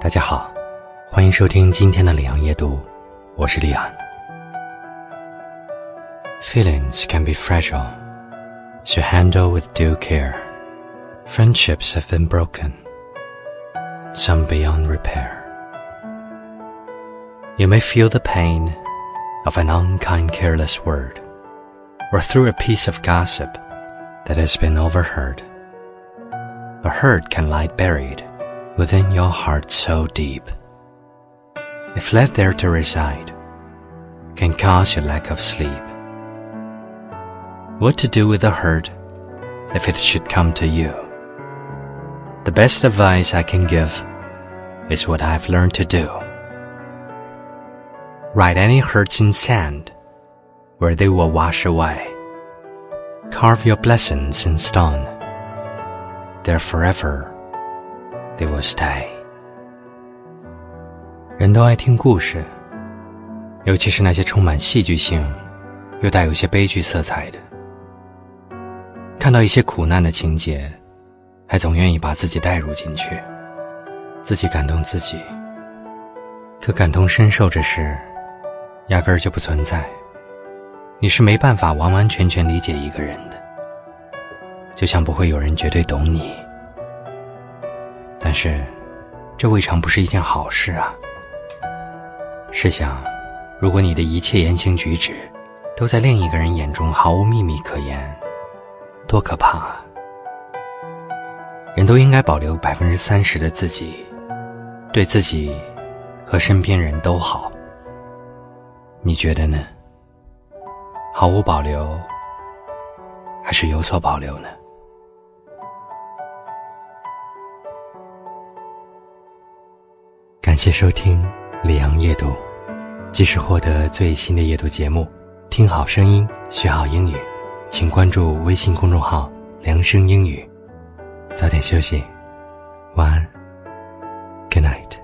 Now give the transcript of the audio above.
大家好，欢迎收听今天的里昂夜读，我是里昂。Feelings can be fragile, so handle with due care. Friendships have been broken, some beyond repair. You may feel the pain of an unkind careless word, or through a piece of gossip that has been overheard. A hurt can lie buried within your heart so deep. If left there to reside, can cause you lack of sleep. What to do with the hurt if it should come to you? The best advice I can give is what I've learned to do. Write any hurts in sand, where they will wash away. Carve your blessings in stone, there forever they will stay. 人都爱听故事，尤其是那些充满戏剧性又带有些悲剧色彩的。看到一些苦难的情节，还总愿意把自己带入进去，自己感动自己。可感同身受这事压根儿就不存在，你是没办法完完全全理解一个人的，就像不会有人绝对懂你。但是这未尝不是一件好事啊。试想，如果你的一切言行举止都在另一个人眼中毫无秘密可言，多可怕啊。人都应该保留30%的自己，对自己和身边人都好。你觉得呢？毫无保留还是有所保留呢？感谢收听里昂夜读，即时获得最新的夜读节目，听好声音，学好英语，请关注微信公众号良声英语。早点休息，晚安 Good night。